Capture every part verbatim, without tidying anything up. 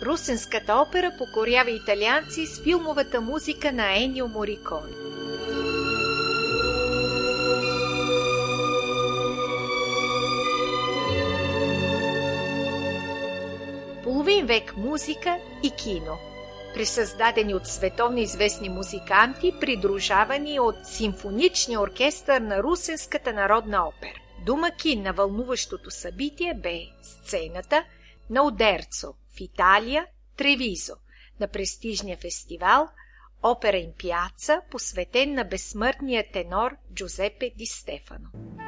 Русенската опера покорява италианци с филмовата музика на Енио Мориконе. Половин век музика и кино, пресъздадени от световно известни музиканти, придружавани от симфоничния оркестър на Русенската народна опера. Домакин на вълнуващото събитие бе сцената на Одерцо в Италия, Тревизо, на престижния фестивал Опера ин Пиаца, посветен на безсмъртния тенор Джузепе Ди Стефано.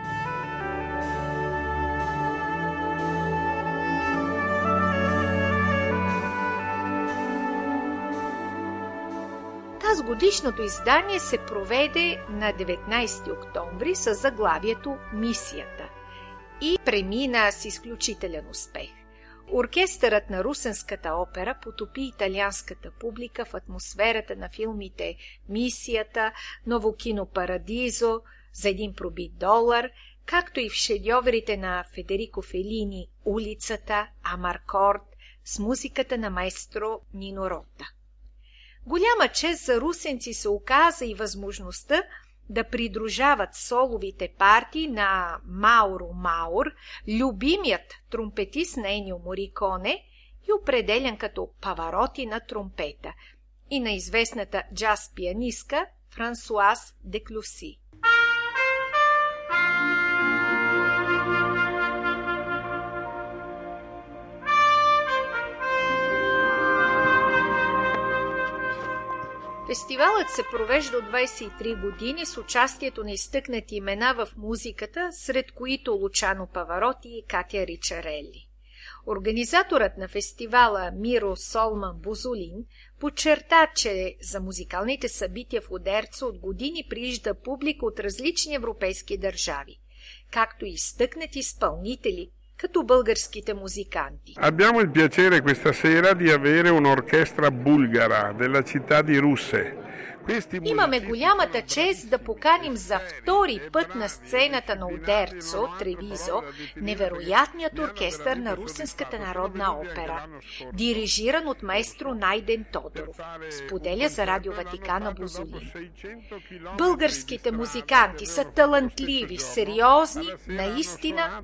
Тазгодишното издание се проведе на деветнайсети октомври с заглавието «Мисията» и премина с изключителен успех. Оркестърът на Русенската опера потопи италианската публика в атмосферата на филмите «Мисията», «Ново кино Парадизо», «За един пробит долар», както и в шедьоврите на Федерико Фелини «Улицата», «Амаркорд» с музиката на маестро Нино Рота. Голяма чест за русенци се оказа и възможността да придружават соловите партии на Мауро Маур, любимият тромпетист на Енио Мориконе и определен като Павароти на тромпета, и на известната джаз пианистка Франсуаз Деклюси. Фестивалът се провежда от двайсет и три години с участието на изтъкнати имена в музиката, сред които Лучано Павароти и Катя Ричарели. Организаторът на фестивала Миро Солман Бузолин подчерта, че за музикалните събития в Одерцо от години приижда публика от различни европейски държави, както и изтъкнати изпълнители, като българските музиканти. Abbiamo il piacere questa sera di avere un'orchestra bulgara della città di Russe. Имаме голямата чест да поканим за втори път на сцената на Одерцо, Тревизо, невероятният оркестър на Русенската народна опера, дирижиран от маестро Найден Тодоров, споделя за Радио Ватикана Бузолин. Българските музиканти са талантливи, сериозни, наистина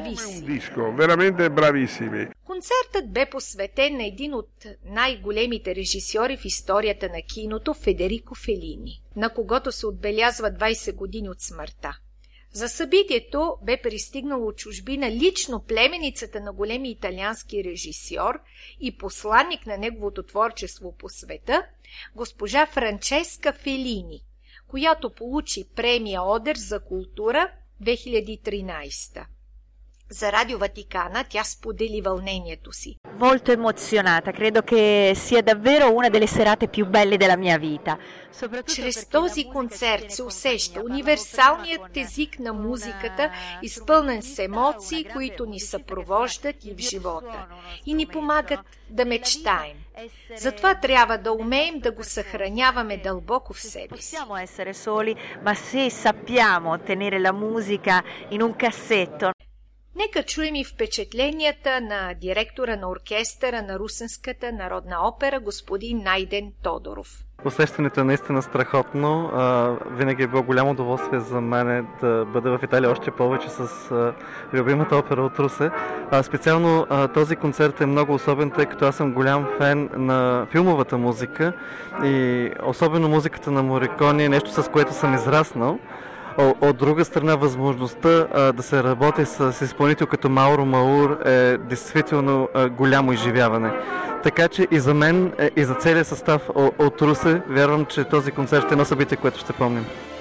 брависими. Концертът бе посветен на един от най-големите режисьори в историята на киното, Федерико Фелини, на когото се отбелязва двайсет години от смъртта. За събитието бе пристигнало от чужбина лично племеницата на големи италиански режисьор и посланник на неговото творчество по света, госпожа Франческа Фелини, която получи премия Одер за култура две хиляди и тринайсета. За Радио Vaticana тя сподели вълнението си. Molto emozionata, credo che sia davvero una delle serate più belle della mia vita. Чрез този концерт се усеща универсалният език на музиката, изпълнен с емоции, които ни съпровождат и в живота и ни помагат да мечтаем. Затова трябва да умеем да го съхраняваме дълбоко в себе си. Possiamo essere soli, ma se sappiamo tenere la musica in un cassetto. Нека чуем и впечатленията на директора на оркестъра на Русенската народна опера, господин Найден Тодоров. Усещането е наистина страхотно. Винаги е било голямо удоволствие за мен да бъда в Италия още повече с любимата опера от Русе. Специално този концерт е много особен, тъй като аз съм голям фен на филмовата музика и особено музиката на Мориконе е нещо, с което съм израснал. От друга страна, възможността а, да се работи с, с изпълнител като Мауро Маур е действително а, голямо изживяване. Така че и за мен, и за целия състав от Русе, вярвам, че този концерт е едно събитие, което ще помним.